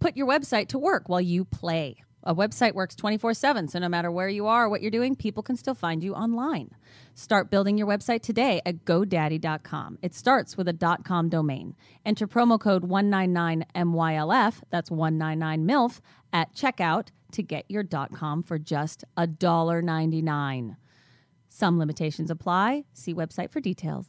put your website to work while you play. A website works 24/7, so no matter where you are or what you're doing, people can still find you online. Start building your website today at GoDaddy.com. It starts with a .com domain. Enter promo code 199MYLF, that's 199MILF, at checkout to get your .com for just $1.99. Some limitations apply. See website for details.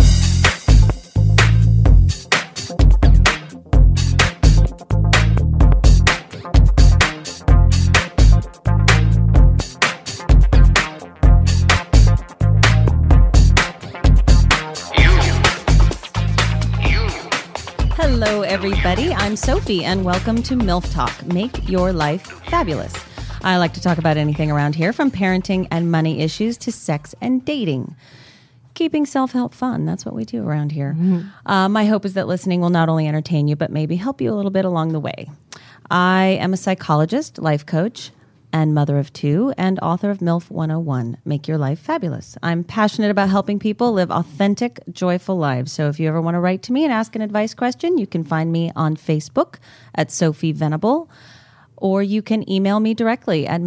Hello, everybody. I'm Sophie, and welcome to MILF Talk, Make Your Life Fabulous. I like to talk about anything around here, from parenting and money issues to sex and dating. Keeping self-help fun. That's what we do around here. Mm-hmm. My hope is that listening will not only entertain you, but maybe help you a little bit along the way. I am a psychologist, life coach, and mother of two, and author of MILF 101, Make Your Life Fabulous. I'm passionate about helping people live authentic, joyful lives. So if you ever want to write to me and ask an advice question, you can find me on Facebook at Sophie Venable, or you can email me directly at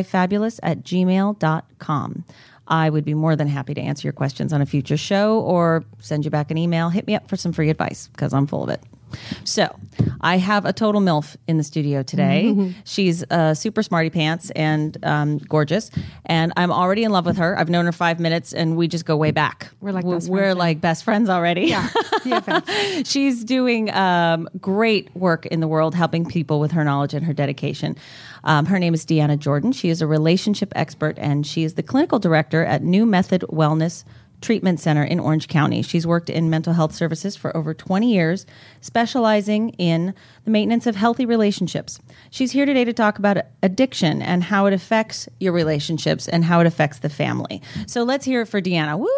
makeyourlifefabulous@gmail.com. I would be more than happy to answer your questions on a future show or send you back an email. Hit me up for some free advice because I'm full of it. So I have a total MILF in the studio today. Mm-hmm. She's super smarty pants and gorgeous. And I'm already in love with her. I've known her 5 minutes and we just go way back. We're like best friends. We're like best friends already. Yeah. She's doing great work in the world, helping people with her knowledge and her dedication. Her name is Deanna Jordan. She is a relationship expert and she is the clinical director at New Method Wellness Treatment Center in Orange County. She's worked in mental health services for over 20 years, specializing in the maintenance of healthy relationships. She's here today to talk about addiction and how it affects your relationships and how it affects the family. So let's hear it for Deanna. Woo!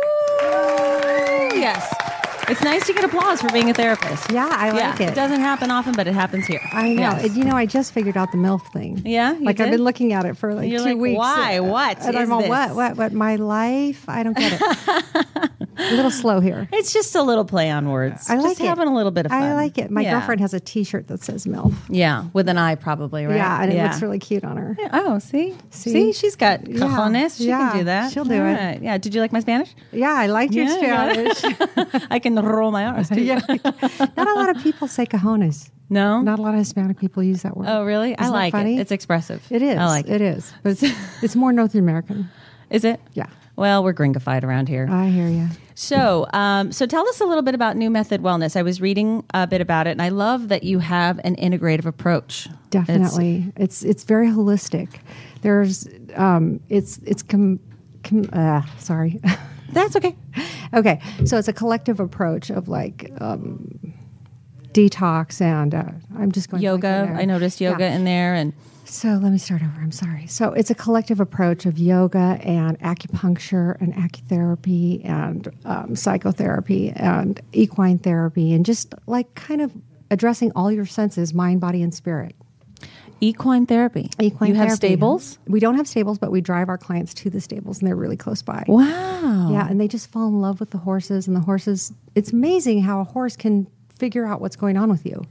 Yes. It's nice to get applause for being a therapist. Yeah, I like it. It doesn't happen often, but it happens here. I know. Yes. I just figured out the MILF thing. Yeah? Like, I've been looking at it for like You're 2 like, weeks. Why? What and is I'm all, this? What? My life? I don't get it. A little slow here. It's just a little play on words. I like just it. having a little bit of fun. I like it. My girlfriend has a T-shirt that says MILF. Yeah, with an I probably, right? Yeah, and it looks really cute on her. Yeah. Oh, see? She's got cojones. She can do that. She'll do it. Right. Yeah. Did you like my Spanish? Yeah, I liked your Spanish. I can roll my R's too. Yeah. Not a lot of people say cojones. No? Not a lot of Hispanic people use that word. Oh, really? I like it. It's expressive. It is. I like it. It is. But it's more North American. Is it? Yeah. Well, we're gringified around here. I hear you. So tell us a little bit about New Method Wellness. I was reading a bit about it, and I love that you have an integrative approach. Definitely. It's very holistic. There's, sorry. That's okay. Okay. So it's a collective approach of like detox and I'm just going yoga. I noticed yoga in there. And so let me start over. I'm sorry. So it's a collective approach of yoga and acupuncture and acutherapy and psychotherapy and equine therapy and just like kind of addressing all your senses, mind, body, and spirit. Equine therapy. You have stables? We don't have stables, but we drive our clients to the stables, and they're really close by. Wow. Yeah, and they just fall in love with the horses, and the horses, it's amazing how a horse can figure out what's going on with you.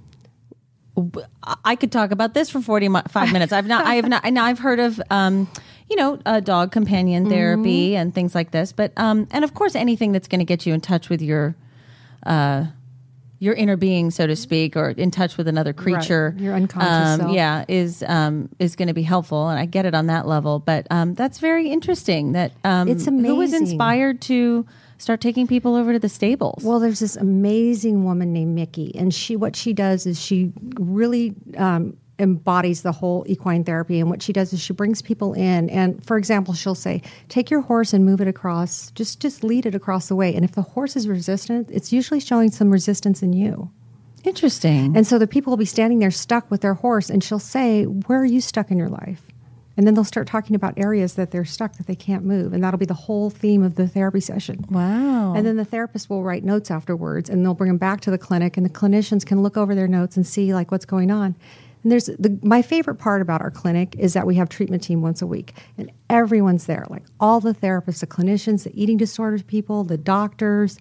I could talk about this for 45 minutes. I've heard of, dog companion therapy and things like this, but, and of course anything that's going to get you in touch with your inner being, so to speak, or in touch with another creature, right. Your unconscious self. is going to be helpful, and I get it on that level. But that's very interesting. That it's amazing. Who was inspired to start taking people over to the stables? Well, there's this amazing woman named Mickey, and what she does is she really embodies the whole equine therapy. And what she does is she brings people in, and for example, she'll say, take your horse and move it across, just lead it across the way. And if the horse is resistant, it's usually showing some resistance in you. Interesting. And so the people will be standing there stuck with their horse, and she'll say, where are you stuck in your life? And then they'll start talking about areas that they're stuck, that they can't move. And that'll be the whole theme of the therapy session. Wow. And then the therapist will write notes afterwards, and they'll bring them back to the clinic, and the clinicians can look over their notes and see like what's going on. And my favorite part about our clinic is that we have treatment team once a week, and everyone's there, like all the therapists, the clinicians, the eating disorders people, the doctors,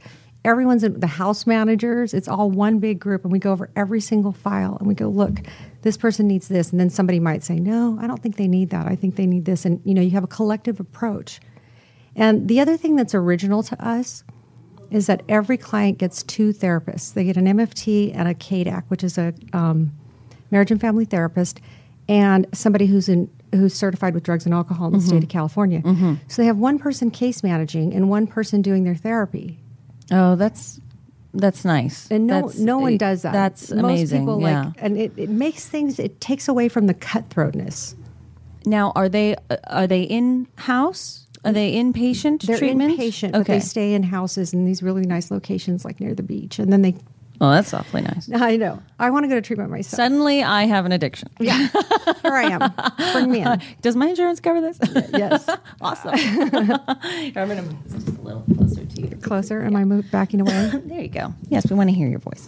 everyone's in the house managers. It's all one big group, and we go over every single file, and we go, look, this person needs this, and then somebody might say, no, I don't think they need that. I think they need this, and you have a collective approach. And the other thing that's original to us is that every client gets 2 therapists. They get an MFT and a KDAC, which is a marriage and family therapist, and somebody who's certified with drugs and alcohol in the state of California. So they have one person case managing and one person doing their therapy. Oh, that's nice. And no one does that. That's amazing. Most people and it makes things. It takes away from the cutthroatness. Now, are they in house? Are they inpatient treatment? They're inpatient, but they stay in houses in these really nice locations, like near the beach, and then they. Oh, that's awfully nice. I know. I want to go to treatment myself. Suddenly, I have an addiction. Yeah, here I am. Bring me in. Does my insurance cover this? Yes. Awesome. I'm going to move this just a little closer to you. Closer? Am I backing away? There you go. Yes, we want to hear your voice.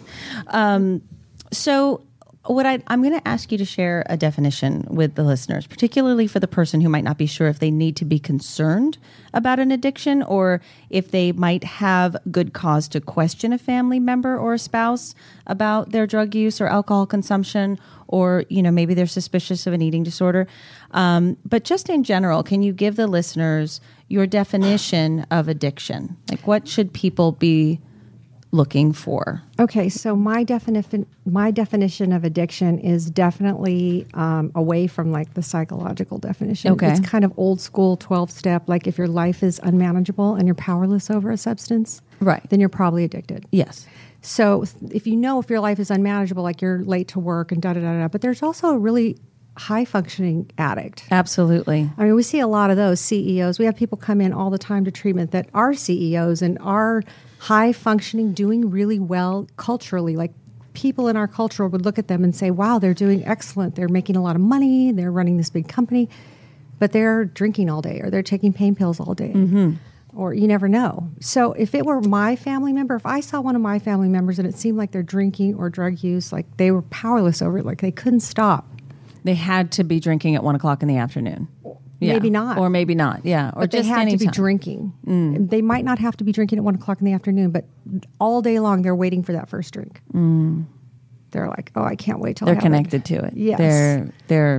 So I'm going to ask you to share a definition with the listeners, particularly for the person who might not be sure if they need to be concerned about an addiction or if they might have good cause to question a family member or a spouse about their drug use or alcohol consumption, or maybe they're suspicious of an eating disorder. But just in general, can you give the listeners your definition of addiction? Like, what should people be looking for? Okay, so my definition of addiction is definitely away from like the psychological definition. Okay. It's kind of old school 12-step, like if your life is unmanageable and you're powerless over a substance, Right. then you're probably addicted. Yes. So if your life is unmanageable, like you're late to work and da-da-da-da, but there's also a really high-functioning addict. Absolutely. I mean, we see a lot of those CEOs. We have people come in all the time to treatment that are CEOs and are high-functioning, doing really well culturally. Like people in our culture would look at them and say, wow, they're doing excellent. They're making a lot of money. They're running this big company. But they're drinking all day or they're taking pain pills all day. Or you never know. So if it were my family member, if I saw one of my family members and it seemed like they're drinking or drug use, like they were powerless over it, like they couldn't stop. They had to be drinking at 1 o'clock in the afternoon. Yeah. Maybe not. Or maybe not. Yeah. Or But just they had to be anytime. drinking. They might not have to be drinking at 1 o'clock in the afternoon, but all day long they're waiting for that first drink. They're like, oh, I can't wait till I They're have connected it. to it. Yes. They're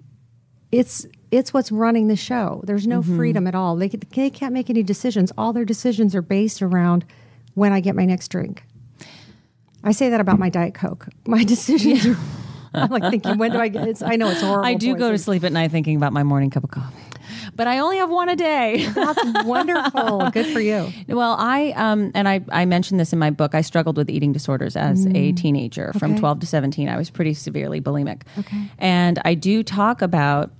It's what's running the show. There's no freedom at all. They can't make any decisions. All their decisions are based around when I get my next drink. I say that about my Diet Coke. My decisions are, I'm like thinking, when do I get it? I know it's horrible. I do go to poison. sleep at night thinking about my morning cup of coffee. But I only have one a day. That's wonderful. Good for you. Well, I mentioned this in my book. I struggled with eating disorders as a teenager. From 12 to 17, I was pretty severely bulimic. Okay. And I do talk about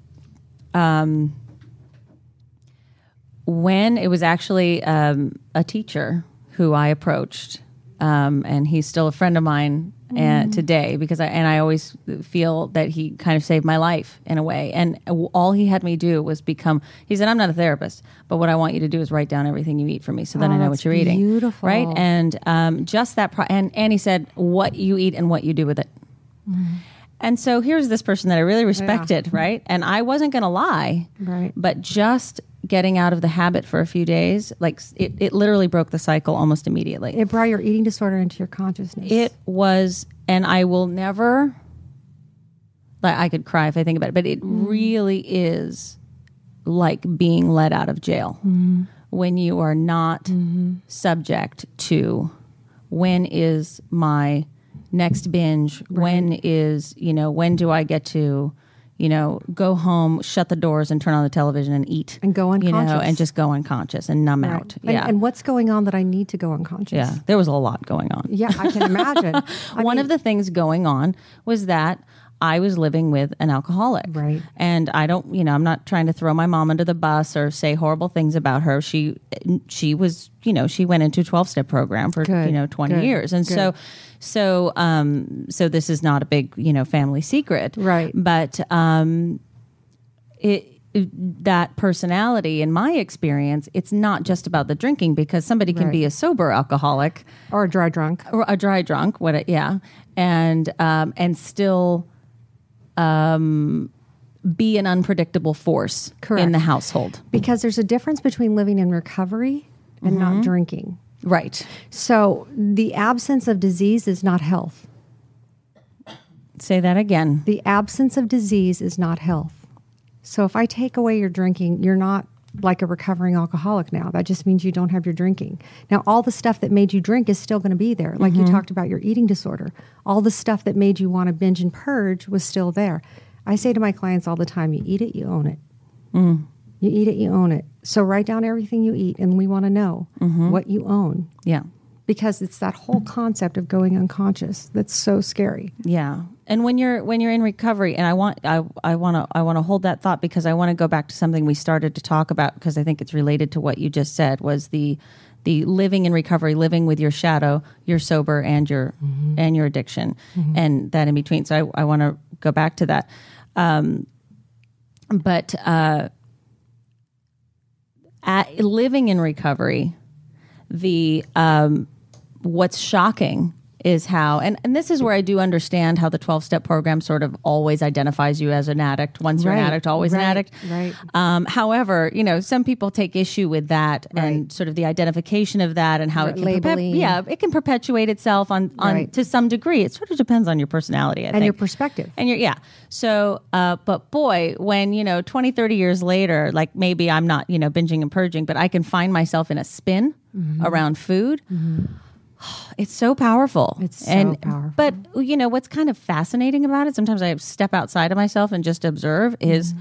when it was actually a teacher who I approached, and he's still a friend of mine today because I always feel that he kind of saved my life in a way. And all he had me do was he said, I'm not a therapist, but what I want you to do is write down everything you eat for me so then I know what that's you're eating. beautiful. Right? And just that, and he said, what you eat and what you do with it. And so here's this person that I really respected, right? And I wasn't going to lie, Right. but just getting out of the habit for a few days, like it literally broke the cycle almost immediately. It brought your eating disorder into your consciousness. It was, and I will never, like I could cry if I think about it, but it really is like being let out of jail when you are not subject to when is my next binge, when do I get to, go home, shut the doors and turn on the television and eat. And go unconscious. And just go unconscious and numb out. Yeah. And what's going on that I need to go unconscious? Yeah. There was a lot going on. Yeah, I can imagine. One of the things going on was that I was living with an alcoholic. Right. And I don't, I'm not trying to throw my mom under the bus or say horrible things about her. She was, she went into a 12-step program for, Good. 20 Good. years. And Good. so this is not a big, family secret. Right. But that personality, in my experience, it's not just about the drinking because somebody can Right. be a sober alcoholic Or a dry drunk. or a dry drunk, and still be an unpredictable force Correct. in the household. Because there's a difference between living in recovery and not drinking. Right. So the absence of disease is not health. Say that again. The absence of disease is not health. So if I take away your drinking, you're not like a recovering alcoholic now. That just means you don't have your drinking. Now, all the stuff that made you drink is still going to be there. Like you talked about your eating disorder. All the stuff that made you want to binge and purge was still there. I say to my clients all the time, you eat it, you own it. You eat it, you own it. So write down everything you eat, and we want to know what you own. Yeah. Because it's that whole concept of going unconscious that's so scary. Yeah. And when you're in recovery, and I want to hold that thought, because I want to go back to something we started to talk about, because I think it's related to what you just said, was the living in recovery, living with your shadow, your sober, and your addiction, and that in between. So I want to go back to that. But living in recovery, what's shocking is how, and this is where I do understand how the 12-step program sort of always identifies you as an addict. Once you're an addict, always an addict. Right. However, some people take issue with that and sort of the identification of that, and how it can it can perpetuate itself on to some degree. It sort of depends on your personality, I think. Your perspective. And so, but boy, when, 20, 30 years later, like maybe I'm not, binging and purging, but I can find myself in a spin around food. It's so powerful. It's so powerful. But, what's kind of fascinating about it, sometimes I step outside of myself and just observe, is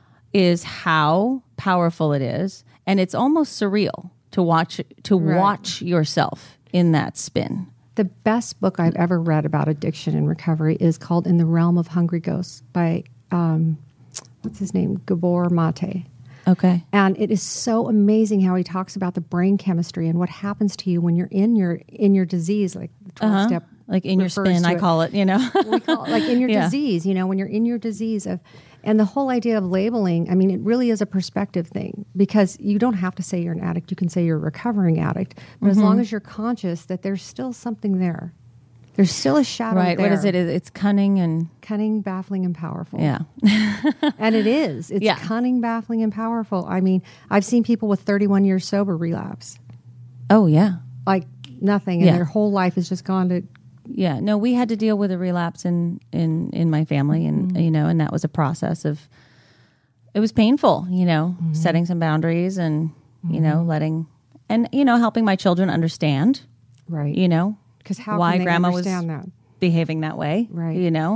how powerful it is. And it's almost surreal to watch yourself in that spin. The best book I've ever read about addiction and recovery is called In the Realm of Hungry Ghosts by, what's his name? Gabor Mate. Okay. And it is so amazing how he talks about the brain chemistry and what happens to you when you're in your disease, like the 12-step. Like in your spin, I call it, We call it like in your disease, when you're in your disease and the whole idea of labeling, I mean, it really is a perspective thing, because you don't have to say you're an addict. You can say you're a recovering addict. But as long as you're conscious that there's still something there. There's still a shadow there. Right. What is it? It's cunning, baffling, and powerful. Yeah. And it is. It's cunning, baffling, and powerful. I mean, I've seen people with 31 years sober relapse. Oh, yeah. Like nothing. And their whole life has just gone to... Yeah. No, we had to deal with a relapse in my family. And, and that was a process of... It was painful, setting some boundaries and, letting... And, helping my children understand. Right. Because why can they grandma was that? behaving that way, right?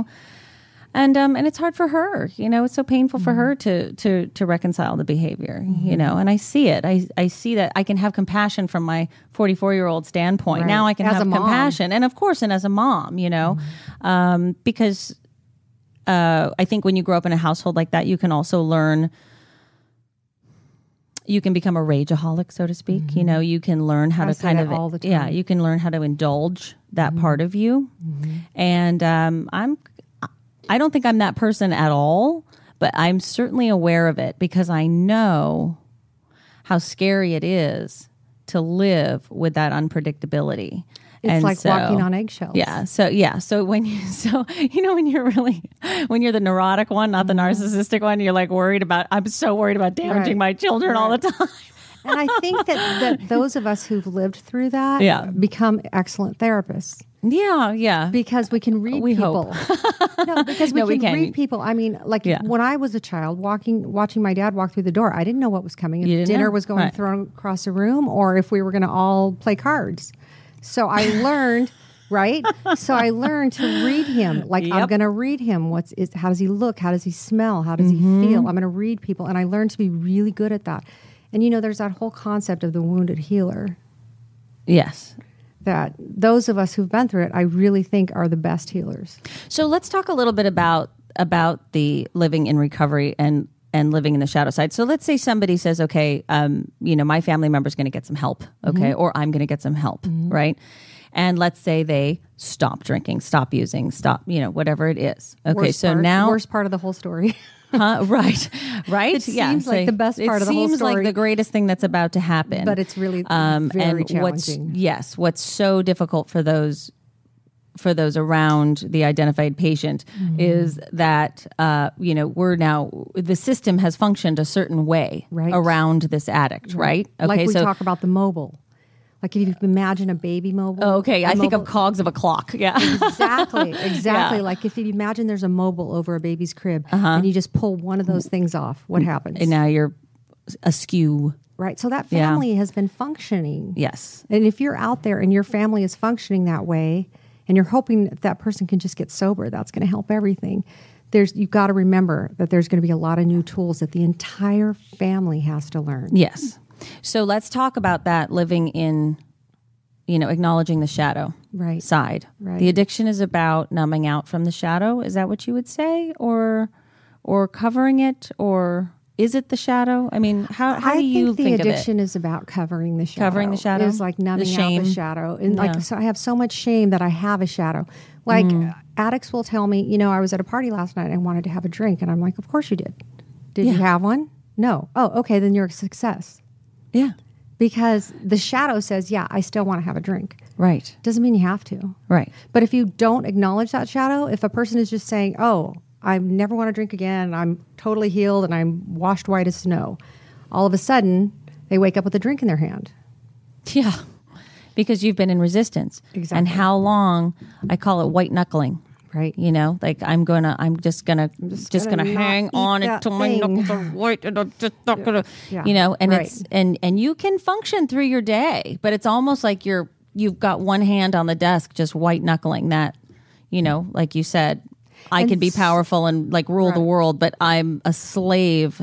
And it's hard for her, it's so painful for her to reconcile the behavior, and I see it. I see that I can have compassion from my 44-year-old standpoint. Right. Now I can as have compassion, and of course, and as a mom, because I think when you grow up in a household like that, you can also learn. You can become a rageaholic, so to speak. You can learn how to kind of all the time. you can learn how to indulge that part of you. And I don't think I'm that person at all, but I'm certainly aware of it, because I know how scary it is to live with that unpredictability. It's like walking on eggshells. Yeah. So when when you're the neurotic one, not the narcissistic one, you're like I'm so worried about damaging my children all the time. And I think that those of us who've lived through that become excellent therapists. Yeah. Because we can read people. Hope. No, because we can read people. I mean, when I was a child, watching my dad walk through the door, I didn't know what was coming. If dinner was going thrown across the room, or if we were going to all play cards. So I learned, right? So I learned to read him. I'm going to read him. How does he look? How does he smell? How does he feel? I'm going to read people. And I learned to be really good at that. And, there's that whole concept of the wounded healer. Yes. That those of us who've been through it, I really think are the best healers. So let's talk a little bit about the living in recovery and living in the shadow side. So let's say somebody says, okay, my family member's going to get some help, okay, or I'm going to get some help, right? And let's say they stop drinking, stop using, stop, whatever it is. Okay, worst part of the whole story. Right. It seems like the best part of the whole story. It seems like the greatest thing that's about to happen. But it's really very challenging. What's so difficult for those around the identified patient is that, we're now, the system has functioned a certain way around this addict, right? Okay, like we talk about the mobile. Like if you imagine a baby mobile. Oh, okay. I think of cogs of a clock. Yeah. Exactly. Yeah. Like if you imagine there's a mobile over a baby's crib and you just pull one of those things off, what happens? And now you're askew. Right. So that family has been functioning. Yes. And if you're out there and your family is functioning that way and you're hoping that person can just get sober, that's going to help everything. You've got to remember that there's going to be a lot of new tools that the entire family has to learn. Yes. So let's talk about that living in, acknowledging the shadow side. Right. The addiction is about numbing out from the shadow. Is that what you would say? Or covering it? Or is it the shadow? I mean, how do you think of it? I think the addiction is about covering the shadow. Covering the shadow? It's like numbing out the shadow. And Yeah. so I have so much shame that I have a shadow. Like addicts will tell me, I was at a party last night and I wanted to have a drink. And I'm like, of course you did. Did you have one? No. Oh, okay. Then you're a success. Yeah. Because the shadow says, yeah, I still want to have a drink. Right. Doesn't mean you have to. Right. But if you don't acknowledge that shadow, if a person is just saying, oh, I never want to drink again, I'm totally healed and I'm washed white as snow, all of a sudden they wake up with a drink in their hand. Yeah. Because you've been in resistance. Exactly. And how long, I call it white knuckling. Right. Like I'm just gonna hang on until my knuckles are white, and I'm just not gonna, and it's and you can function through your day, but it's almost like you've got one hand on the desk, just white knuckling that, like you said, I can be powerful and like rule the world, but I'm a slave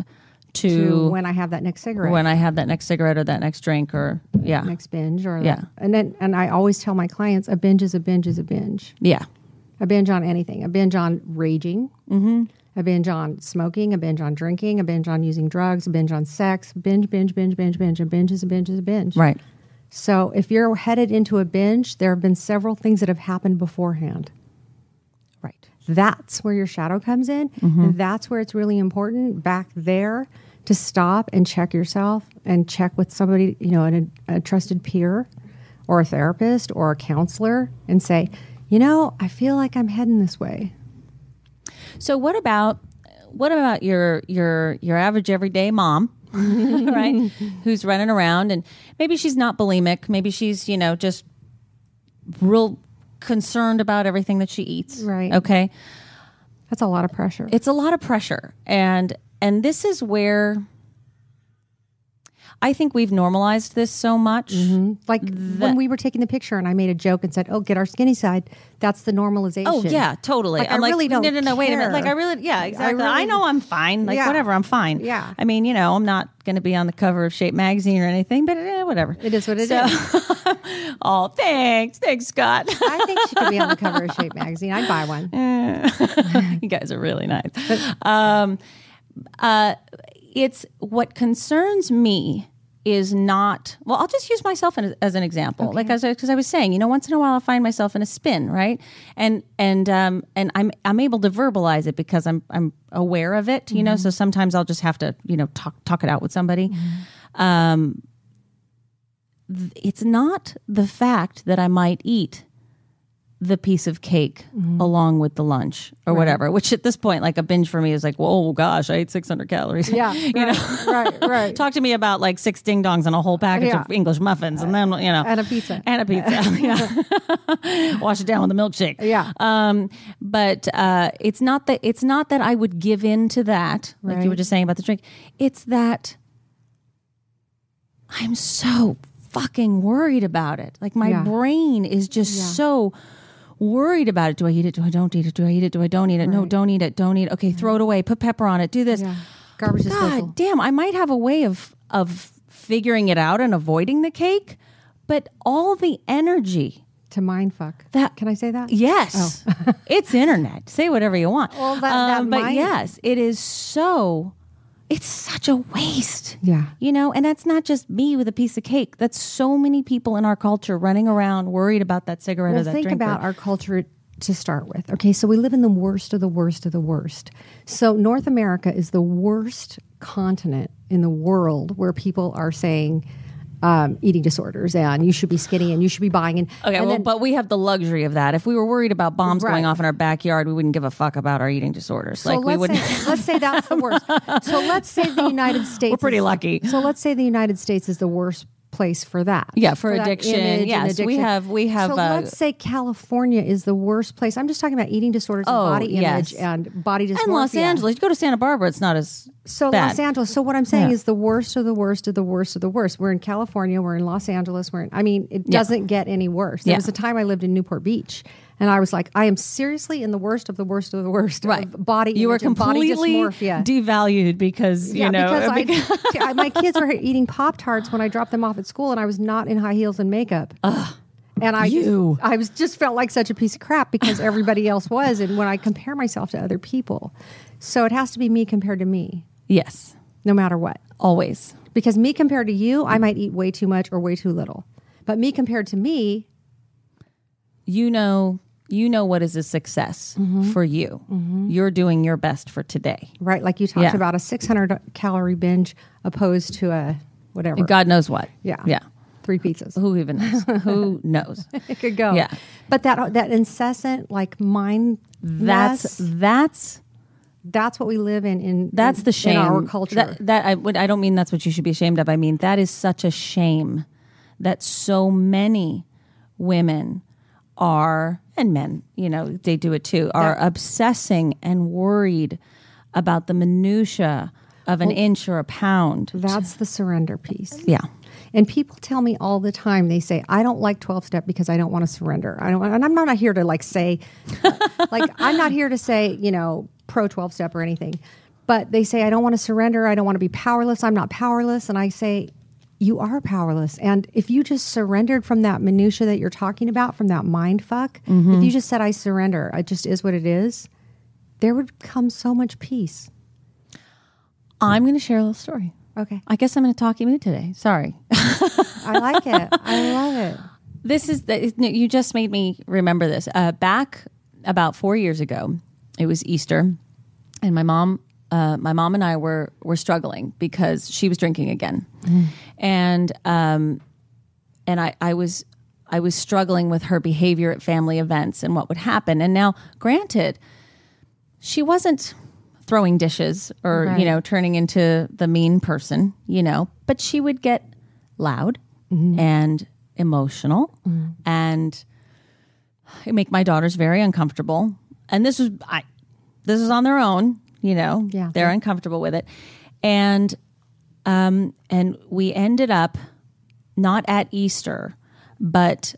to when I have that next cigarette. When I have that next cigarette or that next drink or next binge or and I always tell my clients a binge is a binge is a binge. Yeah. A binge on anything. A binge on raging. A binge on smoking. A binge on drinking. A binge on using drugs. A binge on sex. Binge. A binge is a binge is a binge. Right. So if you're headed into a binge, there have been several things that have happened beforehand. Right. That's where your shadow comes in. And that's where it's really important back there to stop and check yourself and check with somebody, a trusted peer or a therapist or a counselor and say, I feel like I'm heading this way. So what about your average everyday mom, right? Who's running around and maybe she's not bulimic, maybe she's, just real concerned about everything that she eats. Right. Okay. That's a lot of pressure. It's a lot of pressure. And this is where I think we've normalized this so much. Like when we were taking the picture and I made a joke and said, oh, get our skinny side. That's the normalization. Oh, yeah, totally. Like, I'm like, really don't no, wait a minute. care. Like, exactly. I know I'm fine. Like, whatever, I'm fine. Yeah. I mean, I'm not going to be on the cover of Shape magazine or anything, but whatever. It is what it is. Oh, thanks. Thanks, Scott. I think she could be on the cover of Shape magazine. I'd buy one. You guys are really nice. It's what concerns me is not, well, I'll just use myself as an example. Okay. Like, because I was saying, once in a while I find myself in a spin, right? And I'm able to verbalize it because I'm aware of it, so sometimes I'll just have to, talk it out with somebody. It's not the fact that I might eat the piece of cake along with the lunch or whatever, which at this point, like a binge for me is like, whoa, gosh, I ate 600 calories. Yeah. Right. Talk to me about like 6 ding dongs and a whole package of English muffins and then, and a pizza. Yeah. Wash it down with a milkshake. Yeah. But it's not that I would give in to that, like you were just saying about the drink. It's that I'm so fucking worried about it. Like my brain is just so worried about it. Do I eat it? Do I don't eat it? Do I eat it? Do I don't eat it? No, don't eat it. Don't eat it. Okay, throw it away. Put pepper on it. Do this. Yeah. Garbage disposal. God damn, I might have a way of figuring it out and avoiding the cake, but all the energy to mind fuck. Can I say that? Yes. Oh. It's internet. Say whatever you want. Well, but yes, it is so. It's such a waste. Yeah. And that's not just me with a piece of cake. That's so many people in our culture running around worried about that cigarette or that drink. Think about our culture to start with. Okay, so we live in the worst of the worst of the worst. So North America is the worst continent in the world where people are saying eating disorders and you should be skinny and you should be buying. But we have the luxury of that. If we were worried about bombs going off in our backyard, we wouldn't give a fuck about our eating disorders. So let's say that's the worst. So let's say the United States. We're pretty lucky. So let's say the United States is the worst place for that. Yeah, for that addiction. image and Yes, we have. So let's say California is the worst place. I'm just talking about eating disorders and body image and body dysmorphia. And Los Angeles. You go to Santa Barbara, it's not as bad. Los Angeles. So what I'm saying is the worst of the worst of the worst of the worst. We're in California. We're in Los Angeles. It doesn't get any worse. There was a time I lived in Newport Beach. And I was like, I am seriously in the worst of the worst of the worst of body image. You were completely body dysmorphia. devalued because, because my kids were eating Pop-Tarts when I dropped them off at school, and I was not in high heels and makeup. And I just felt like such a piece of crap because everybody else was. And when I compare myself to other people, so it has to be me compared to me. Yes. No matter what. Always. Because me compared to you, I might eat way too much or way too little. But me compared to me, you know what is a success for you. You're doing your best for today. Right, like you talked about a 600-calorie binge opposed to a whatever. God knows what. Yeah. 3 pizzas. Who even knows? Who knows? It could go. Yeah. But that incessant mind that's what we live in that's the shame in our culture. I don't mean that's what you should be ashamed of. I mean that is such a shame that so many women are, and men, they do it too, are obsessing and worried about the minutia of an inch or a pound. That's the surrender piece. Yeah. And people tell me all the time, they say, I don't like 12-step because I don't want to surrender. And I'm not here to say, I'm not here to say, pro 12-step or anything. But they say, I don't want to surrender. I don't want to be powerless. I'm not powerless. And I say, you are powerless. And if you just surrendered from that minutia that you're talking about, from that mind fuck, if you just said, I surrender, it just is what it is, there would come so much peace. I'm going to share a little story. Okay. I guess I'm in a talky mood today. Sorry. I like it. I love it. You just made me remember this. Back about 4 years ago, it was Easter, and my mom and I were struggling because she was drinking again, and I was struggling with her behavior at family events and what would happen. And now, granted, she wasn't throwing dishes or turning into the mean person, but she would get loud and emotional, and it make my daughters very uncomfortable. And this is on their own. They're uncomfortable with it. And we ended up not at Easter, but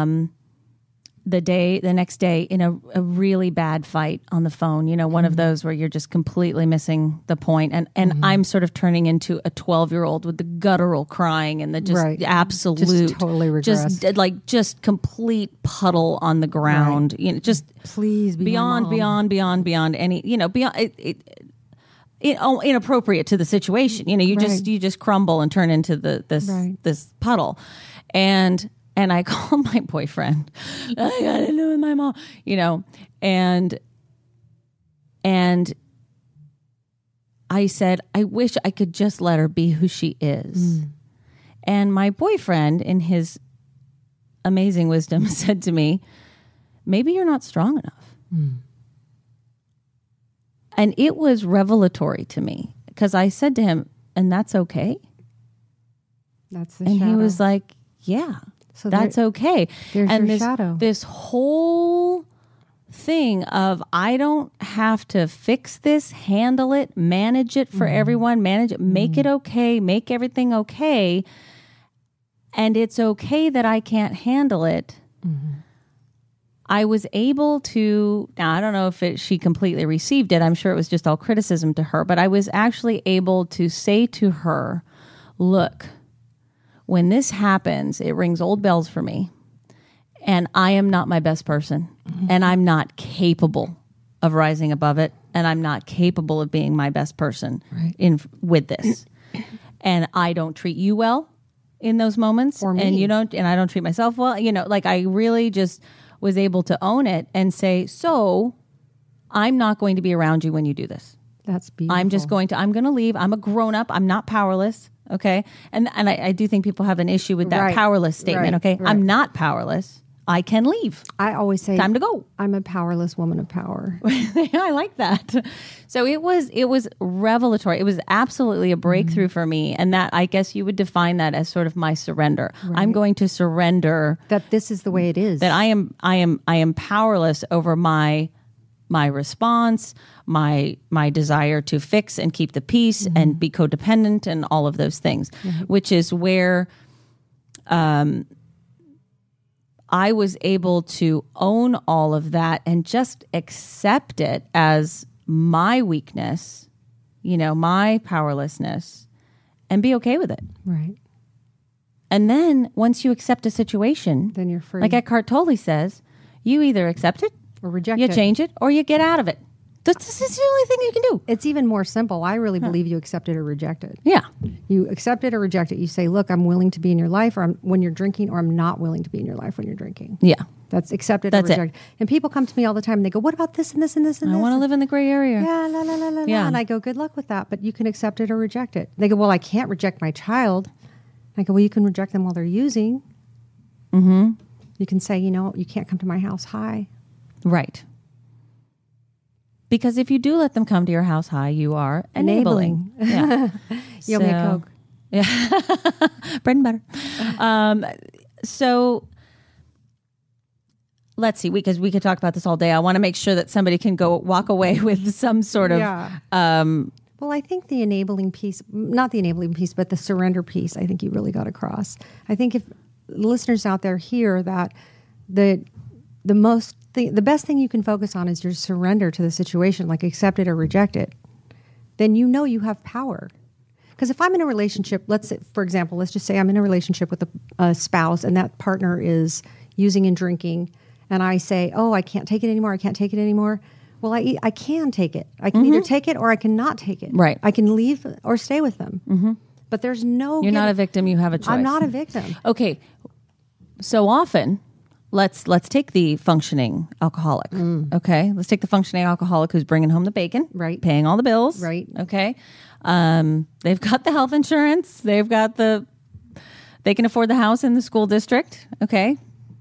the next day in a really bad fight on the phone, one of those where you're just completely missing the point. And I'm sort of turning into a 12-year-old with the guttural crying and the just absolute, just totally regressed. just complete puddle on the ground, just please be beyond any, beyond inappropriate to the situation. You just crumble and turn into this puddle. And I called my boyfriend. I got to know with my mom, and I said, I wish I could just let her be who she is. And my boyfriend, in his amazing wisdom, said to me, maybe you're not strong enough. And it was revelatory to me because I said to him, and that's okay. That's the and shadow. He was like, yeah. So that's okay. There's and your shadow. This whole thing of I don't have to fix this, handle it, manage it for everyone, manage it, make it okay, make everything okay. And it's okay that I can't handle it. I was able to, now I don't know if she completely received it. I'm sure it was just all criticism to her, but I was actually able to say to her, look, when this happens, it rings old bells for me, and I am not my best person, and I'm not capable of rising above it, and I'm not capable of being my best person with this. And I don't treat you well in those moments, and you don't, and I don't treat myself well. I really just was able to own it and say, so I'm not going to be around you when you do this. That's beautiful. I'm going to leave. I'm a grown up. I'm not powerless. Okay. And I do think people have an issue with that powerless statement. Okay. Right. I'm not powerless. I can leave. I always say, Time to go. I'm a powerless woman of power. I like that. So it was revelatory. It was absolutely a breakthrough for me. And that, I guess you would define that as sort of my surrender. Right. I'm going to surrender That this is the way it is. that I am powerless over my response, my desire to fix and keep the peace and be codependent and all of those things, which is where I was able to own all of that and just accept it as my weakness, my powerlessness, and be okay with it. Right. And then once you accept a situation, Then you're free. like Eckhart Tolle says, you either accept it, Or reject you it. change it, or you get out of it. This is the only thing you can do. It's even more simple. I really believe you accept it or reject it. Yeah. You accept it or reject it. You say, look, I'm willing to be in your life when you're drinking, or I'm not willing to be in your life when you're drinking. Yeah. That's accept it That's or it. reject it. And people come to me all the time and they go, what about this and this and this and I this? want to live in the gray area. Yeah, la, la, la, la, Yeah. la. And I go, good luck with that, but you can accept it or reject it. They go, well, I can't reject my child. I go, well, you can reject them while they're using. Mm-hmm. You can say, you can't come to my house high. Right. Because if you do let them come to your house high, you are enabling. Yeah. You owe me a Coke. Yeah. Bread and butter. So let's see, because we could talk about this all day. I want to make sure that somebody can walk away with some sort of, Well, I think the enabling piece, not the enabling piece, but the surrender piece, I think you really got across. I think if listeners out there hear that the best thing you can focus on is your surrender to the situation, like accept it or reject it, then you have power. Because if I'm in a relationship, let's just say I'm in a relationship with a spouse and that partner is using and drinking, and I say, oh, I can't take it anymore, I can't take it anymore. Well, I can take it. I can either take it or I can not take it. Right. I can leave or stay with them. Mm-hmm. But there's no... You're not a victim, you have a choice. I'm not a victim. Okay. So often, let's take the functioning alcoholic. Okay, let's take the functioning alcoholic who's bringing home the bacon, Right. paying all the bills, Right. Okay, they've got the health insurance, they can afford the house in the school district. Okay,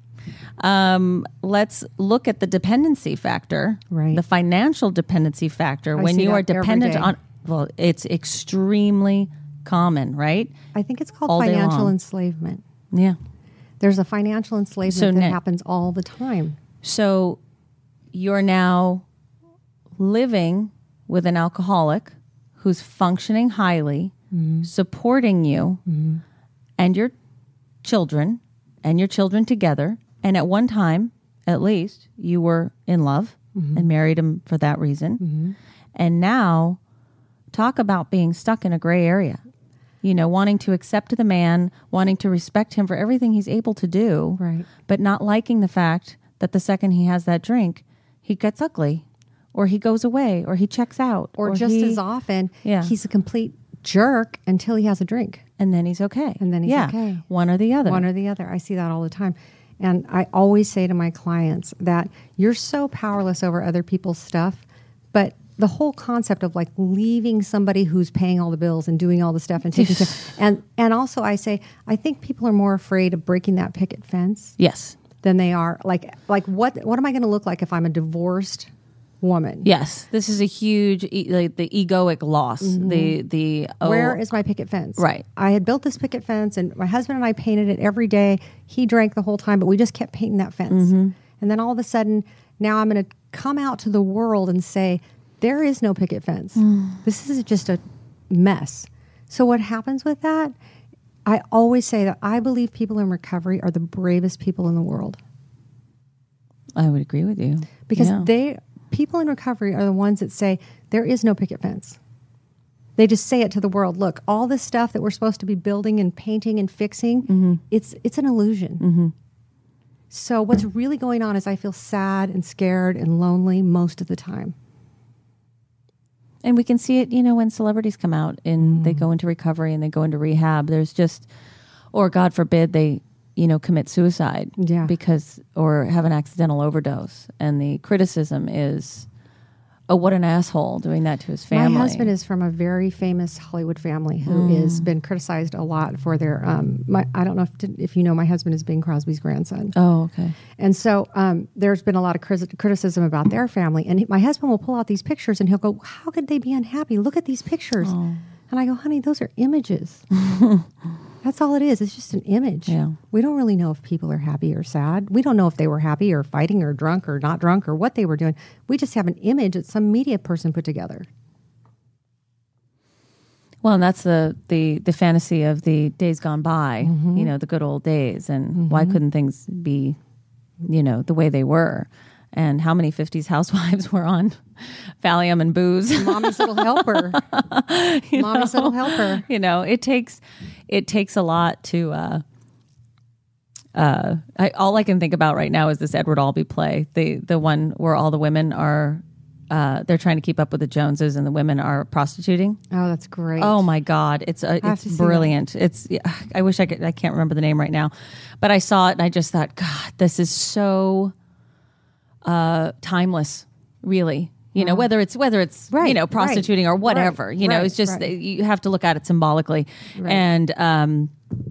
let's look at the dependency factor, Right. the financial dependency factor. When see you that are dependent every day. on, well, it's extremely common, right? I think it's called All day financial long. enslavement. Yeah. There's a financial enslavement So that Nick- happens all the time. So you're now living with an alcoholic who's functioning highly, supporting you and your children together. And at one time, at least, you were in love and married him for that reason. And now, talk about being stuck in a gray area. Wanting to accept the man, wanting to respect him for everything he's able to do, Right. but not liking the fact that the second he has that drink, he gets ugly, or he goes away, or he checks out. Or just as often, Yeah. he's a complete jerk until he has a drink. And then he's okay. And then he's Yeah. okay. One or the other. One or the other. I see that all the time. And I always say to my clients that you're so powerless over other people's stuff, but the whole concept of like leaving somebody who's paying all the bills and doing all the stuff and taking care. And also I say, I think people are more afraid of breaking that picket fence Yes. than they are. Like what am I going to look like if I'm a divorced woman? Yes. This is a huge, the egoic loss. Where is my picket fence? Right. I had built this picket fence and my husband and I painted it every day. He drank the whole time, but we just kept painting that fence. And then all of a sudden, now I'm going to come out to the world and say, there is no picket fence. This is just a mess. So what happens with that? I always say that I believe people in recovery are the bravest people in the world. I would agree with you. Because Yeah. people in recovery are the ones that say, there is no picket fence. They just say it to the world. Look, all this stuff that we're supposed to be building and painting and fixing, it's an illusion. So what's really going on is I feel sad and scared and lonely most of the time. And we can see it, when celebrities come out and they go into recovery and they go into rehab. There's just, or God forbid, they, commit suicide Yeah. or have an accidental overdose. And the criticism is Oh, what an asshole doing that to his family. My husband is from a very famous Hollywood family who has been criticized a lot for their, I don't know if you know, my husband is Bing Crosby's grandson. Oh, okay. And so there's been a lot of criticism about their family. And my husband will pull out these pictures and he'll go, how could they be unhappy? Look at these pictures. Oh. And I go, honey, those are images. That's all it is. It's just an image. Yeah. We don't really know if people are happy or sad. We don't know if they were happy or fighting or drunk or not drunk or what they were doing. We just have an image that some media person put together. Well, and that's the fantasy of the days gone by, the good old days. And why couldn't things be, the way they were? And how many 50s housewives were on Valium and booze? Mommy's little helper. Mommy's little helper. It takes a lot to. All I can think about right now is this Edward Albee play, the one where all the women are. They're trying to keep up with the Joneses, and the women are prostituting. Oh, that's great! Oh my God, it's brilliant. I wish I could. I can't remember the name right now, but I saw it and I just thought, God, this is so. Timeless, really. Whether it's right, prostituting or whatever. Right, it's just right. You have to look at it symbolically, right. And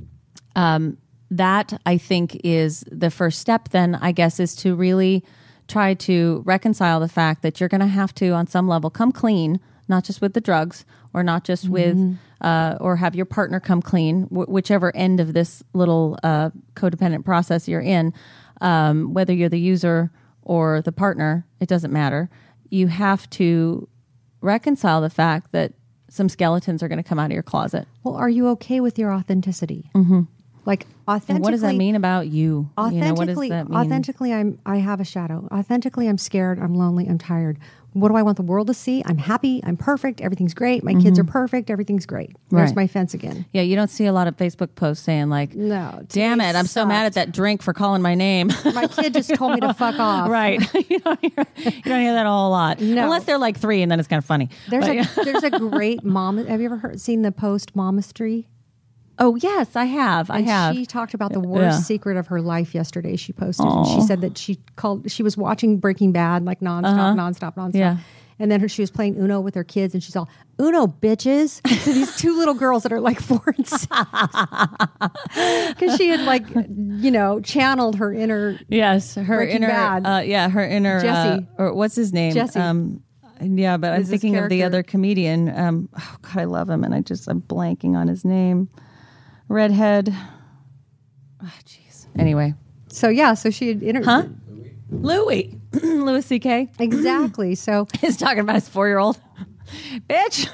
that I think is the first step. Then I guess is to really try to reconcile the fact that you're going to have to, on some level, come clean, not just with the drugs, or not just with, or have your partner come clean, whichever end of this little codependent process you're in, whether you're the user or the partner, it doesn't matter. You have to reconcile the fact that some skeletons are going to come out of your closet. Well, are you okay with your authenticity? Mm-hmm. Like authentically. And what does that mean about you? Authentically, what does that mean? Authentically, I have a shadow. Authentically, I'm scared. I'm lonely. I'm tired. What do I want the world to see? I'm happy. I'm perfect. Everything's great. My kids are perfect. Everything's great. There's my fence again. Yeah, you don't see a lot of Facebook posts saying like, "No, damn it, I'm so mad at that drink for calling my name." My kid just told me to fuck off. Right. You don't hear that a whole lot. No. Unless they're like 3, and then it's kind of funny. There's a great mom. Have you ever seen the post Momistry? Oh, yes, I have. She talked about the worst secret of her life yesterday. She posted, and she said that she was watching Breaking Bad like nonstop. Yeah. And then she was playing Uno with her kids, and she's all, "Uno, bitches!" to these 2 little girls that are like 4 and 6. Because she had channeled her inner Breaking Bad. Her inner Jesse. or what's his name? Jesse. Yeah, but I'm thinking of the other comedian. Oh God, I love him, and I'm blanking on his name. Redhead. Oh, jeez. Anyway. So she had interviewed. Louis C.K. Exactly. So he's talking about his 4-year-old. Bitch.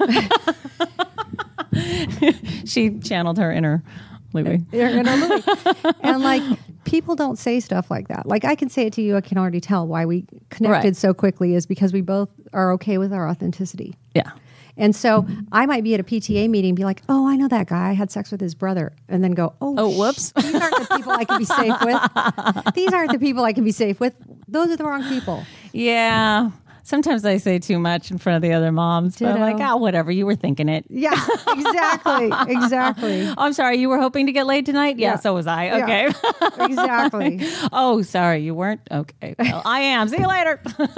She channeled her inner Louis. And people don't say stuff like that. Like I can say it to you. I can already tell why we connected so quickly is because we both are okay with our authenticity. Yeah. And so I might be at a PTA meeting and be like, "Oh, I know that guy. I had sex with his brother." And then go, "Oh, whoops. These aren't the people I can be safe with. These aren't the people I can be safe with. Those are the wrong people." Yeah. Sometimes I say too much in front of the other moms. But I'm like, whatever. You were thinking it. Yeah, exactly. Oh, I'm sorry. You were hoping to get laid tonight? Yeah, so was I. Okay. Yeah, exactly. Oh, sorry. You weren't? Okay. Well, I am. See you later.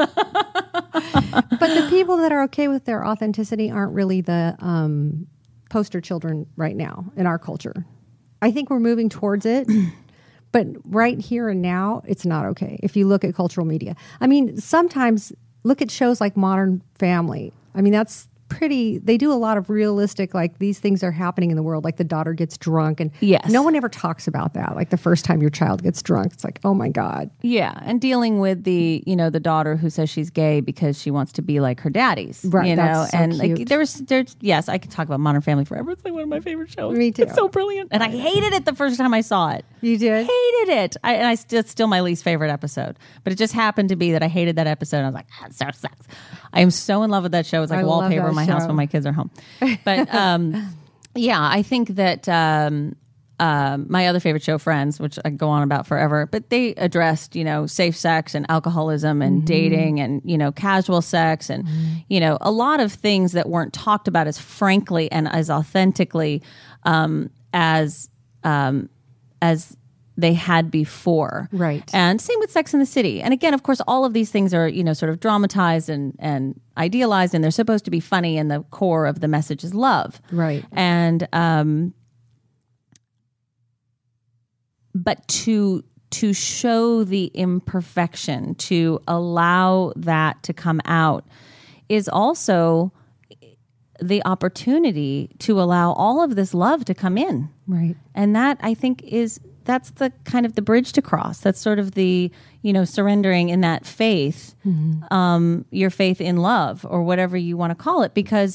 But the people that are okay with their authenticity aren't really the poster children right now in our culture. I think we're moving towards it. But right here and now, it's not okay. If you look at cultural media. I mean, sometimes look at shows like Modern Family. I mean, that's pretty, they do a lot of realistic, like these things are happening in the world, like the daughter gets drunk and no one ever talks about that. Like the first time your child gets drunk, it's like, oh my God. Yeah. And dealing with the daughter who says she's gay because she wants to be like her daddy's, right? That's so and cute. Like there's yes, I could talk about Modern Family forever. It's like one of my favorite shows. Me too. It's so brilliant. And I hated it the first time I saw it. You did? Hated it. It's still my least favorite episode. But it just happened to be that I hated that episode. I was like, it so sucks. I am so in love with that show. It's like wallpaper in my house when my kids are home. But yeah, I think that my other favorite show, Friends, which I go on about forever, but they addressed, safe sex and alcoholism and dating and, casual sex and, a lot of things that weren't talked about as frankly and as authentically as they had before. Right. And same with Sex and the City. And again, of course, all of these things are, sort of dramatized and idealized, and they're supposed to be funny, and the core of the message is love. Right. And but to show the imperfection, to allow that to come out, is also the opportunity to allow all of this love to come in. Right. And that, I think, that's the kind of the bridge to cross. That's sort of the, surrendering in that faith, your faith in love, or whatever you want to call it, because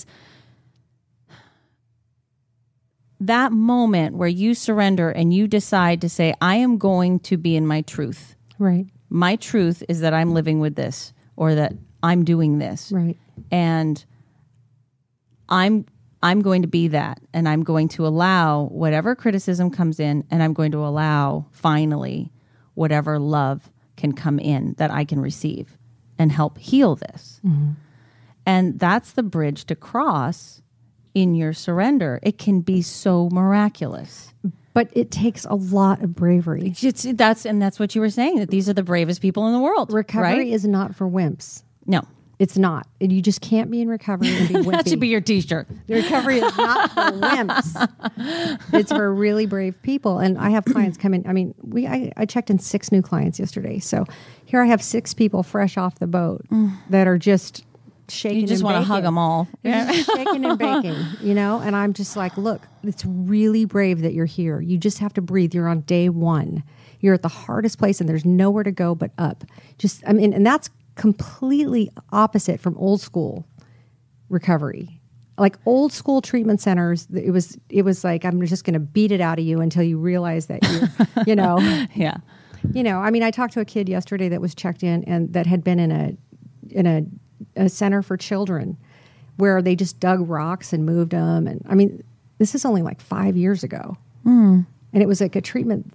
that moment where you surrender and you decide to say, I am going to be in my truth. Right. My truth is that I'm living with this, or that I'm doing this. Right. And I'm going to be that, and I'm going to allow whatever criticism comes in, and I'm going to allow, finally, whatever love can come in that I can receive and help heal this. Mm-hmm. And that's the bridge to cross in your surrender. It can be so miraculous. But it takes a lot of bravery. That's what you were saying, that these are the bravest people in the world. Recovery right? is not for wimps. No. It's not. And you just can't be in recovery and be wimpy. That should be your t-shirt. The recovery is not for wimps. It's for really brave people. And I have clients come in. I mean, I checked in 6 new clients yesterday. So here I have 6 people fresh off the boat that are just shaking. You just want to hug them all. They're just shaking and baking, And I'm just like, look, it's really brave that you're here. You just have to breathe. You're on day 1. You're at the hardest place, and there's nowhere to go but up. And that's completely opposite from old school recovery. Like old school treatment centers, it was like, I'm just going to beat it out of you until you realize that you Yeah. I mean, I talked to a kid yesterday that was checked in and that had been in a center for children where they just dug rocks and moved them. And I mean, this is only like 5 years ago. And it was like a treatment.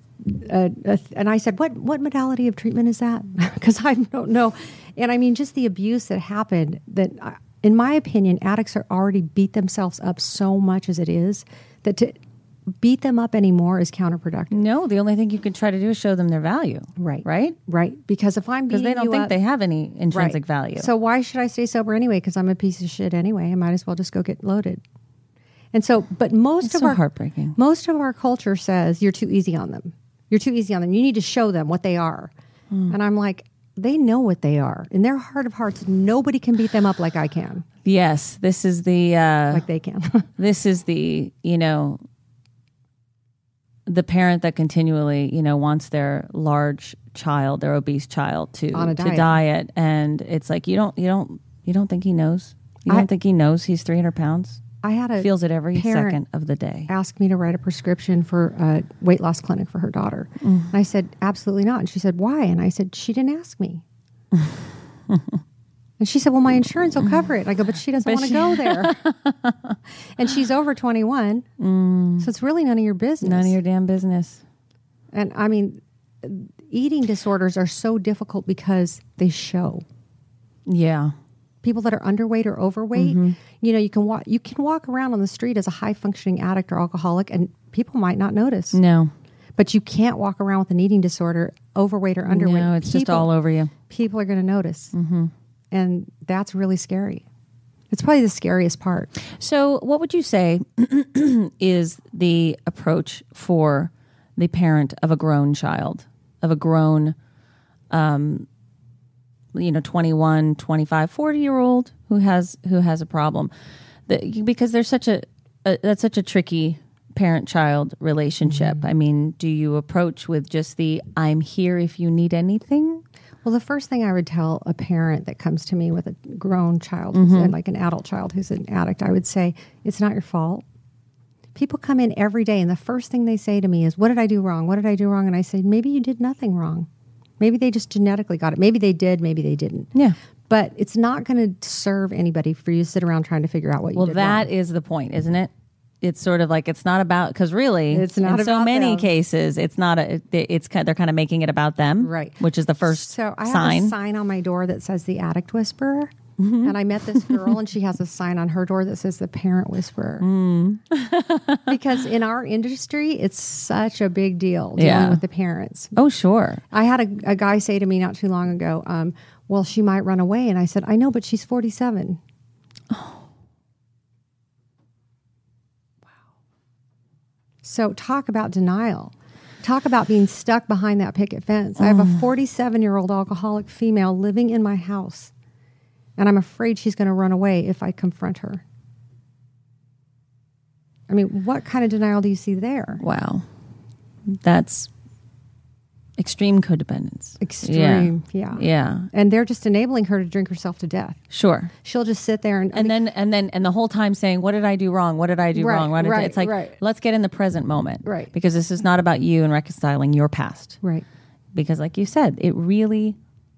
And I said, what modality of treatment is that? Because I don't know. And I mean, just the abuse that happened, that in my opinion, addicts are already beat themselves up so much as it is, that to beat them up anymore is counterproductive. No, the only thing you can try to do is show them their value. Right. Right? Right. Because if I'm beating they don't you think up, they have any intrinsic value. So why should I stay sober anyway? Because I'm a piece of shit anyway. I might as well just go get loaded. And so, but It's heartbreaking. Most of our culture says you're too easy on them. You're too easy on them. You need to show them what they are. And I'm like, they know what they are. In their heart of hearts, nobody can beat them up like I can. Yes, this is the... like they can. This is the, the parent that continually, wants their large child, their obese child to diet. And it's like, you don't think he knows? You don't think he knows he's 300 pounds? I had a feels it every second of the day. Asked me to write a prescription for a weight loss clinic for her daughter. And I said, absolutely not. And she said, why? And I said, she didn't ask me. And she said, well, my insurance will cover it. I go, but she doesn't want to go there. And she's over 21. So it's really none of your business. None of your damn business. And I mean, eating disorders are so difficult because they show. Yeah. People that are underweight or overweight, you can walk around on the street as a high functioning addict or alcoholic, and people might not notice. No, but you can't walk around with an eating disorder, overweight or underweight. No, it's just all over you. People are going to notice, and that's really scary. It's probably the scariest part. So, what would you say is the approach for the parent of a grown child, of a grown 21, 25, 40-year-old who has a problem? Because there's that's such a tricky parent-child relationship. I mean, do you approach with just the I'm here if you need anything? Well, the first thing I would tell a parent that comes to me with a grown child, like an adult child who's an addict, I would say, it's not your fault. People come in every day, and the first thing they say to me is, what did I do wrong? What did I do wrong? And I say, maybe you did nothing wrong. Maybe they just genetically got it. Maybe they did, maybe they didn't. Yeah. But it's not going to serve anybody for you to sit around trying to figure out what you did wrong. Well, that is the point, isn't it? It's sort of like, it's not about, because really, it's not in so about many them. cases, it's not, they're kind of making it about them. Right. Which is the first So I sign. have a sign on my door that says the addict whisperer. And I met this girl, and she has a sign on her door that says the parent whisperer. Because in our industry, it's such a big deal dealing with the parents. Oh, sure. I had a guy say to me not too long ago, well, she might run away. And I said, I know, but she's 47. Oh. Wow. So talk about denial. Talk about being stuck behind that picket fence. I have a 47-year-old alcoholic female living in my house, and I'm afraid she's going to run away if I confront her. I mean, what kind of denial do you see there? Wow. That's extreme codependence. Extreme, yeah. Yeah. And they're just enabling her to drink herself to death. Sure. She'll just sit there and the whole time saying, what did I do wrong? What did I do wrong? It's like, let's get in the present moment. Right. Because this is not about you and reconciling your past. Right. Because like you said, it really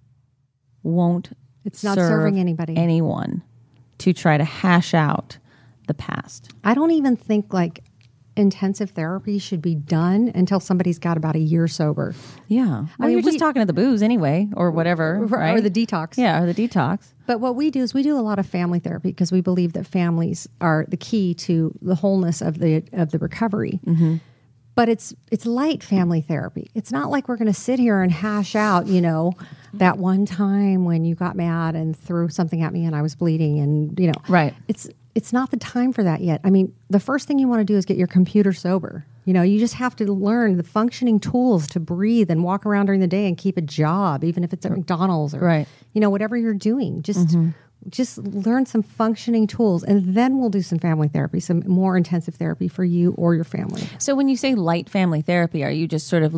won't It's not serving anybody. Anyone to try to hash out the past. I don't even think like intensive therapy should be done until somebody's got about a year sober. Yeah. Well, I mean, you're just talking to the booze anyway, or whatever, right? Or the detox. Yeah, or the detox. But what we do is we do a lot of family therapy because we believe that families are the key to the wholeness of the recovery. Mm-hmm. But it's light family therapy. It's not like we're going to sit here and hash out, that one time when you got mad and threw something at me and I was bleeding and, Right. It's not the time for that yet. I mean, the first thing you want to do is get your computer sober. You just have to learn the functioning tools to breathe and walk around during the day and keep a job, even if it's at McDonald's or, whatever you're doing. Just learn some functioning tools, and then we'll do some family therapy, some more intensive therapy for you or your family. So when you say light family therapy, are you just sort of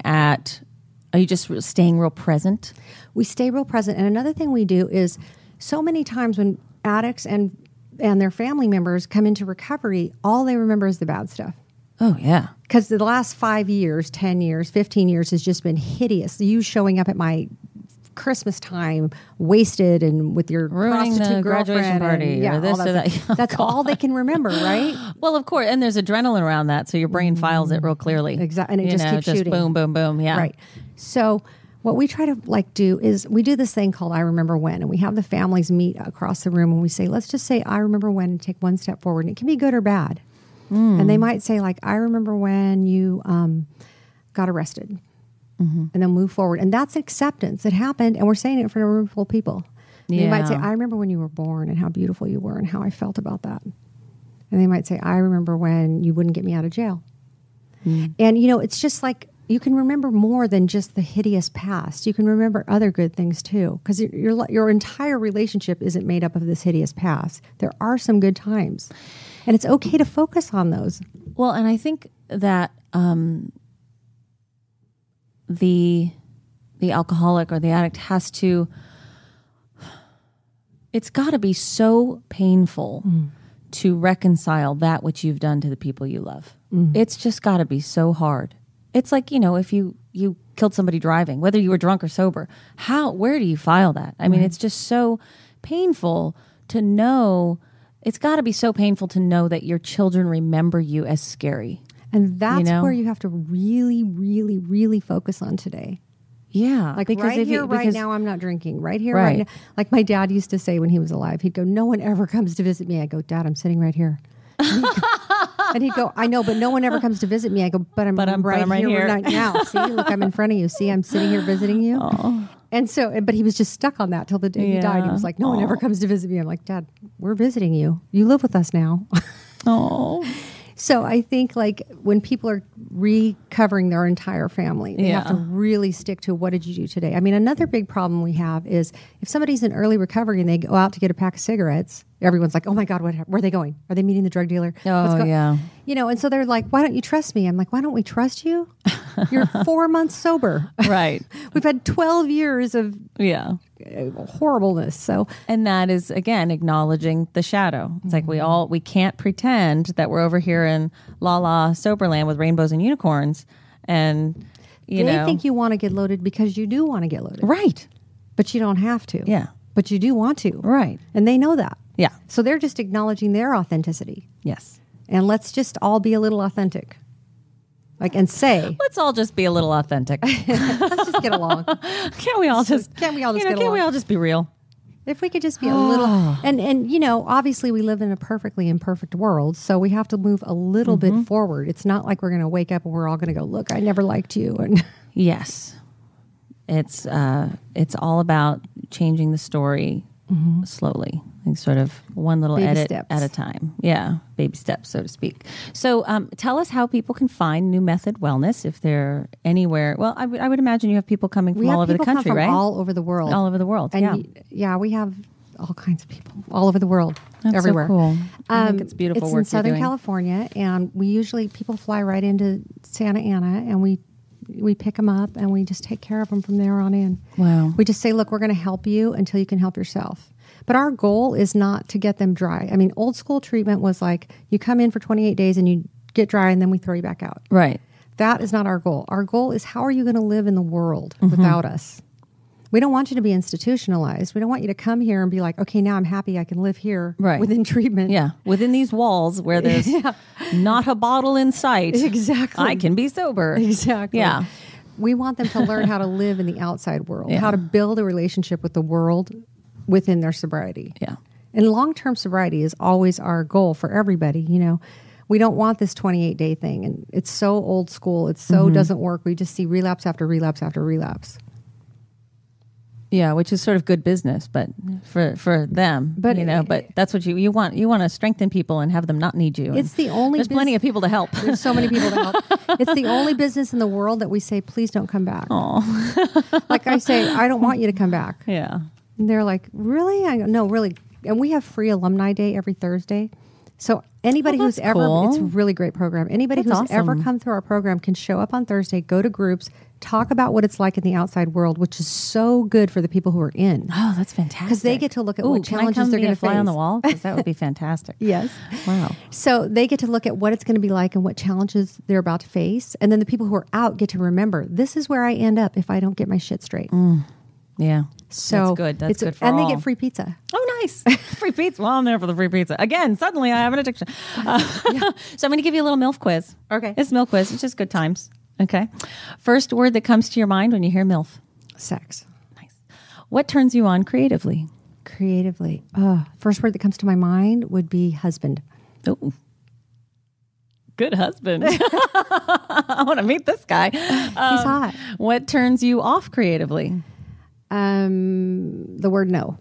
are you just staying real present? We stay real present. And another thing we do is so many times when addicts and their family members come into recovery, all they remember is the bad stuff. Oh, yeah. Because the last 5 years, 10 years, 15 years has just been hideous. You showing up at my Christmas time, wasted and with your ruining prostitute the graduation party, or this or that. That's all they can remember, right? Well, of course, and there's adrenaline around that, so your brain files it real clearly. Exactly, and it just keeps shooting. Boom, boom, boom. Yeah, right. So what we try to do is we do this thing called I Remember When, and we have the families meet across the room and we say, let's just say I remember when and take one step forward. And it can be good or bad. And they might say like, I remember when you got arrested. And then move forward. And that's acceptance. It happened, and we're saying it in front of a room full of people. And they might say, I remember when you were born and how beautiful you were and how I felt about that. And they might say, I remember when you wouldn't get me out of jail. And, it's just like, you can remember more than just the hideous past. You can remember other good things too, because your entire relationship isn't made up of this hideous past. There are some good times, and it's okay to focus on those. Well, and I think that the alcoholic or the addict has to, it's got to be so painful to reconcile that which you've done to the people you love. It's just got to be so hard. It's like, if you killed somebody driving, whether you were drunk or sober, where do you file that? I mean, it's just so painful to know. It's got to be so painful to know that your children remember you as scary. And that's where you have to really, really, really focus on today. Yeah. Like because right now, I'm not drinking. Right here, right now. Like my dad used to say when he was alive, he'd go, no one ever comes to visit me. I go, Dad, I'm sitting right here. And he'd go, I know, but no one ever comes to visit me. I go, but I'm right here right now. See, look, I'm in front of you. See, I'm sitting here visiting you. Aww. And so, but he was just stuck on that till the day he died. He was like, no one ever comes to visit me. I'm like, Dad, we're visiting you. You live with us now. Oh. So I think like when people are recovering their entire family, they have to really stick to what did you do today? I mean, another big problem we have is if somebody's in early recovery and they go out to get a pack of cigarettes, everyone's like, oh my God, where are they going? Are they meeting the drug dealer? Oh, yeah. And so they're like, why don't you trust me? I'm like, why don't we trust you? You're 4 months sober. Right. We've had 12 years of horribleness. So, and that is again acknowledging the shadow. It's like we can't pretend that we're over here in La La Soberland with rainbows and unicorns, and they think you want to get loaded because you do want to get loaded, right? But you don't have to. Yeah, but you do want to, right? And they know that. Yeah. So they're just acknowledging their authenticity. Yes. And let's just all be a little authentic. And say, let's all just be a little authentic. Let's just get along. Can't we all just get along? Can't we all just be real? If we could just be a little, and you know, obviously we live in a perfectly imperfect world, so we have to move a little bit forward. It's not like we're going to wake up and we're all going to go, look, I never liked you. And Yes. It's all about changing the story slowly, like sort of one little Baby edit steps. at a time. Yeah, baby steps, so to speak. So tell us how people can find New Method Wellness if they're anywhere. Well, I would imagine you have people coming from all over the country, come from right? all over the world. All over the world, And yeah, we have all kinds of people all over the world, That's everywhere. so cool. I think it's beautiful It's work in Southern you're doing. California, and people fly right into Santa Ana, and we pick them up, and we just take care of them from there on in. Wow. We just say, look, we're going to help you until you can help yourself. But our goal is not to get them dry. I mean, old school treatment was like you come in for 28 days and you get dry, and then we throw you back out. Right. That is not our goal. Our goal is how are you going to live in the world without us? We don't want you to be institutionalized. We don't want you to come here and be like, okay, now I'm happy I can live here within treatment. Yeah, within these walls where there's not a bottle in sight. Exactly. I can be sober. Exactly. Yeah. We want them to learn how to live in the outside world, how to build a relationship with the world within their sobriety. Yeah. And long-term sobriety is always our goal for everybody. You know, we don't want this 28-day thing. And it's so old school. It so doesn't work. We just see relapse after relapse after relapse. Yeah, which is sort of good business, but for them, But- but that's what you want. You want to strengthen people and have them not need you. It's the only There's plenty of people to help. There's so many people to help. It's the only business in the world that we say, please don't come back. Like I say, I don't want you to come back. Yeah. And they're like, really? I go, no, really. And we have free alumni day every Thursday. So anybody who's that's ever, cool. it's a really great program. Anybody That's who's ever awesome. come through our program can show up on Thursday, go to groups, talk about what it's like in the outside world, which is so good for the people who are in. Oh, that's fantastic. Because they get to look at what challenges can I come they're be going a to fly face. on the wall? Because that would be fantastic. Yes. Wow. So they get to look at what it's going to be like and what challenges they're about to face. And then the people who are out get to remember, this is where I end up if I don't get my shit straight. Yeah. So that's good. That's good for and all. they get free pizza. Oh, nice. Free pizza. Well, I'm there for the free pizza. Again, suddenly I have an addiction. So I'm going to give you a little MILF quiz. Okay. It's MILF quiz. It's just good times. Okay. First word that comes to your mind when you hear MILF. Sex. Nice. What turns you on creatively? Creatively. First word that comes to my mind would be husband. Oh, good husband. I want to meet this guy. He's hot. What turns you off creatively? The word no.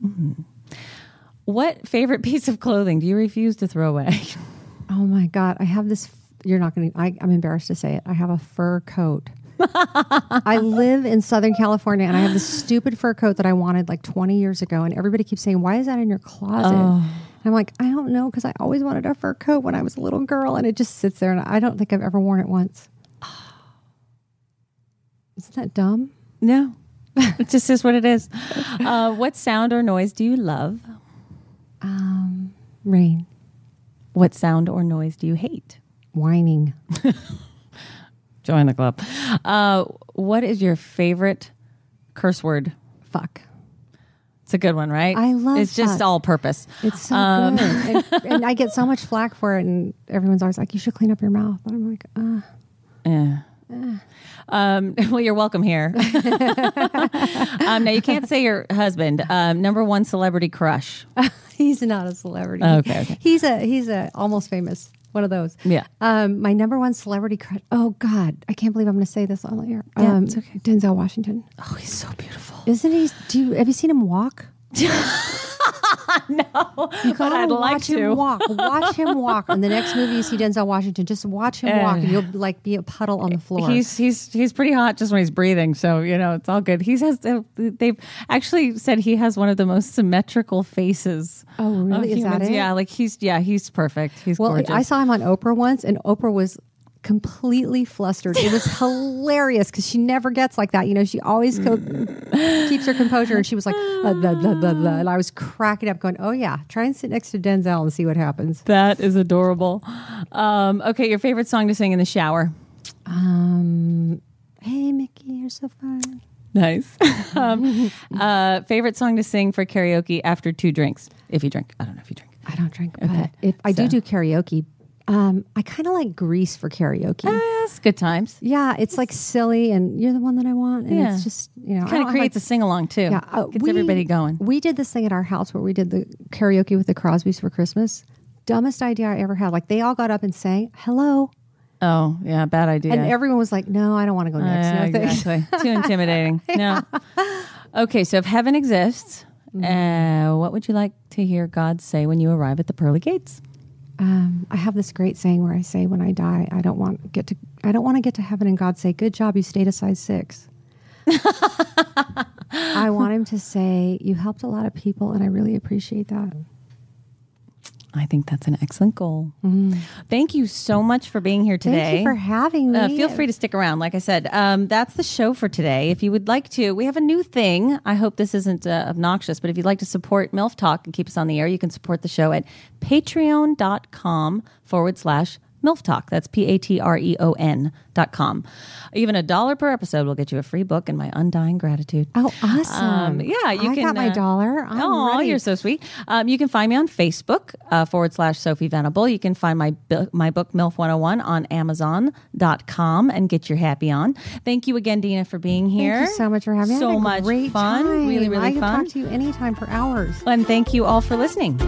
What favorite piece of clothing do you refuse to throw away? Oh my God. I have this, you're not going to, I'm embarrassed to say it. I have a fur coat. I live in Southern California and I have this stupid fur coat that I wanted like 20 years ago. And everybody keeps saying, why is that in your closet? I'm like, I don't know. Because I always wanted a fur coat when I was a little girl and it just sits there and I don't think I've ever worn it once. Isn't that dumb? No. It just is what it is. What sound or noise do you love? Rain. What sound or noise do you hate? Whining. Join the club. What is your favorite curse word? Fuck. It's a good one, right? I love It's just fuck. all purpose. It's so good. And I get so much flack for it. And everyone's always like, you should clean up your mouth. And I'm like, Yeah. Well, you're welcome here. Now, you can't say your husband. Number one celebrity crush. he's not a celebrity. Okay. He's a almost famous. One of those. Yeah. My number one celebrity crush. Oh God, I can't believe I'm going to say this on the air. Yeah, it's okay. Denzel Washington. Oh, he's so beautiful. Isn't he? Have you seen him walk? No, You but gotta I'd like watch to. him walk. Watch him walk. On the next movie you see Denzel Washington, just watch him walk, and you'll like be a puddle on the floor. He's pretty hot just when he's breathing, so it's all good. They've actually said he has one of the most symmetrical faces. Oh, really? of Is that humans. it? Yeah, like he's perfect. He's Well, gorgeous. I saw him on Oprah once, and Oprah was completely flustered. It was hilarious because she never gets like that. She always keeps her composure, and she was like, blah, blah, blah, blah, blah. And I was cracking up going, oh yeah, try and sit next to Denzel and see what happens. That is adorable. Okay, your favorite song to sing in the shower? Hey, Mickey, you're so fun. Nice. Favorite song to sing for karaoke after 2 drinks? If you drink. I don't know if you drink. I don't drink, Okay. but if I do karaoke, I kind of like Grease for karaoke. Yes, good times. Yeah, it's like silly, and you're the one that I want, and it's just kind of creates a sing along too. Yeah, gets everybody going. We did this thing at our house where we did the karaoke with the Crosbys for Christmas. Dumbest idea I ever had. Like they all got up and sang hello. Oh yeah, bad idea. And everyone was like, "No, I don't want to go next." No, exactly. Too intimidating. No. Okay, so if heaven exists, what would you like to hear God say when you arrive at the pearly gates? I have this great saying where I say, when I die, I don't want to get to heaven and God say, "Good job, you stayed a size 6." I want him to say, "You helped a lot of people, and I really appreciate that." I think that's an excellent goal. Thank you so much for being here today. Thank you for having me. Feel free to stick around. Like I said, that's the show for today. If you would like to, we have a new thing. I hope this isn't obnoxious, but if you'd like to support MILF Talk and keep us on the air, you can support the show at patreon.com/MILF Talk. That's patreon.com. Even $1 per episode will get you a free book and my undying gratitude. Oh, awesome. Yeah, you can. I got my $1. Oh, you're so sweet. You can find me on Facebook, /Sophie Venable. You can find my book, MILF 101, on Amazon.com and get your happy on. Thank you again, Dina, for being here. Thank you so much for having me. So much great fun. Time. Really, really fun. I can talk to you anytime for hours. And thank you all for listening.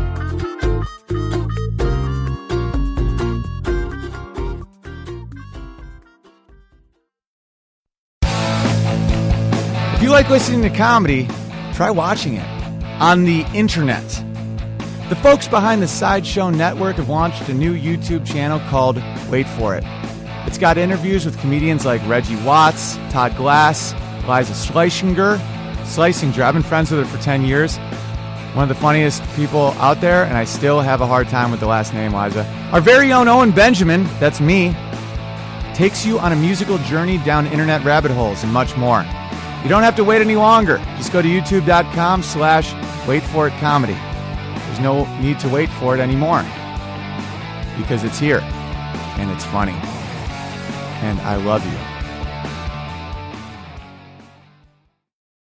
If you like listening to comedy, try watching it on the internet. The folks behind the Sideshow Network have launched a new YouTube channel called Wait For It. It's got interviews with comedians like Reggie Watts, Todd Glass, Liza Schlesinger. I've been friends with her for 10 years. One of the funniest people out there, and I still have a hard time with the last name, Liza. Our very own Owen Benjamin, that's me, takes you on a musical journey down internet rabbit holes and much more. You don't have to wait any longer. Just go to youtube.com/waitforitcomedy. There's no need to wait for it anymore because it's here and it's funny. And I love you.